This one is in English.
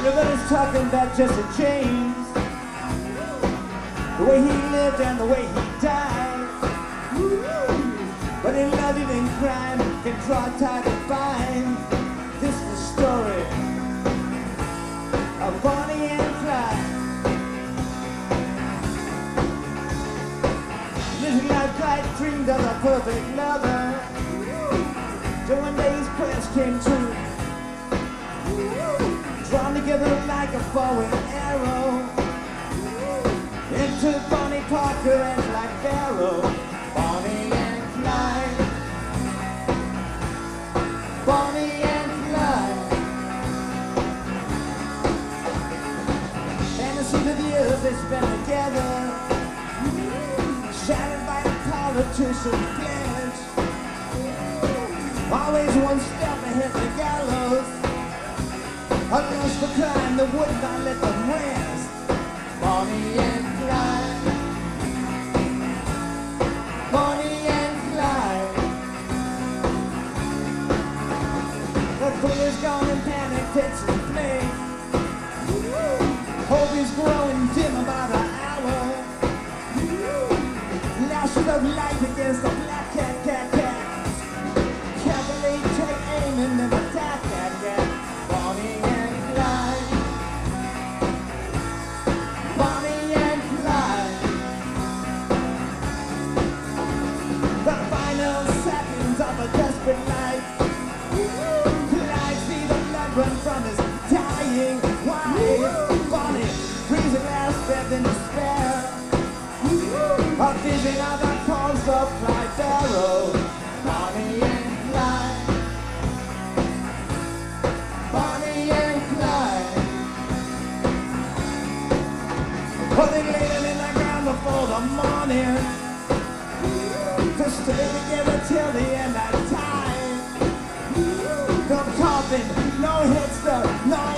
Everybody's talking about Jesse James, the way he lived and the way he died. But in love and crime can draw tight and fine. This is the story of Bonnie and Clyde. Living life, Clyde dreamed of a perfect lover. Till one day his prayers came true, drawn together like a bow and arrow, into Bonnie Parker and Clyde Barrow. Bonnie and Clyde, Bonnie and Clyde. And the seat of years they spent together, shattered by a politician's pledge, always one step ahead the gallows, a lust for crime that would not let them rest. Bonnie and Clyde, Bonnie and Clyde. The queen is gone and panic takes its place. Hope is growing dim about an hour. Lashes of light against the black cat, cat, cat. Carefully take aim and then attack that cat. Bonnie and Clyde, Bonnie and Clyde. The final seconds of a desperate life. Clyde see the blood run from his dying wife. Bonnie breathes a last breath in despair. A vision of the corpse of Clyde Barrow. Bonnie and Clyde, Bonnie and Clyde. Oh, they laid him in the ground before the morning, to stay together till the end of time. No coffin, no headstone, no